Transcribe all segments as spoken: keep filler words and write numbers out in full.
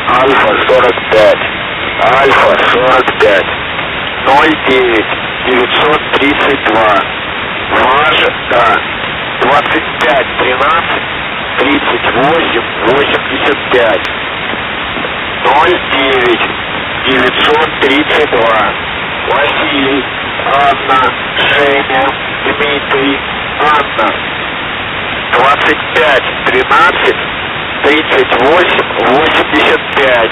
Альфа сорок пять. Альфа сорок пять. ноль девять девятьсот тридцать два. Ваш, да. двадцать пять тринадцать тридцать восемь восемьдесят пять. ноль девять девятьсот тридцать два. Василий, Анна, Женя, Дмитрий, Анна. двадцать пять тринадцать тридцать восемь восемьдесят пять.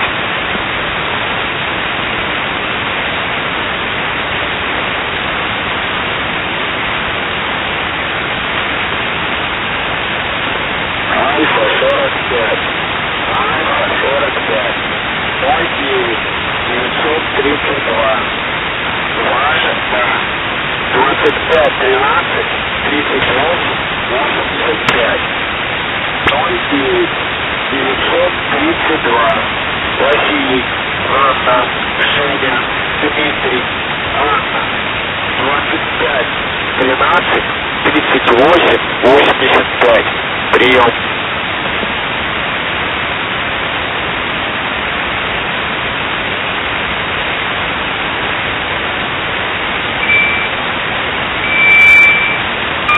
Альфа сорок пять. Альфа сорок пять. ноль девять девятьсот тридцать два. Ваша, да. двадцать пять тринадцать тридцать восемь восемьдесят пять. ноль девять девятьсот тридцать два. Василий, Анна, Женя, Дмитрий, Анна. двадцать пять тринадцать тридцать восемь восемьдесят пять. Прием.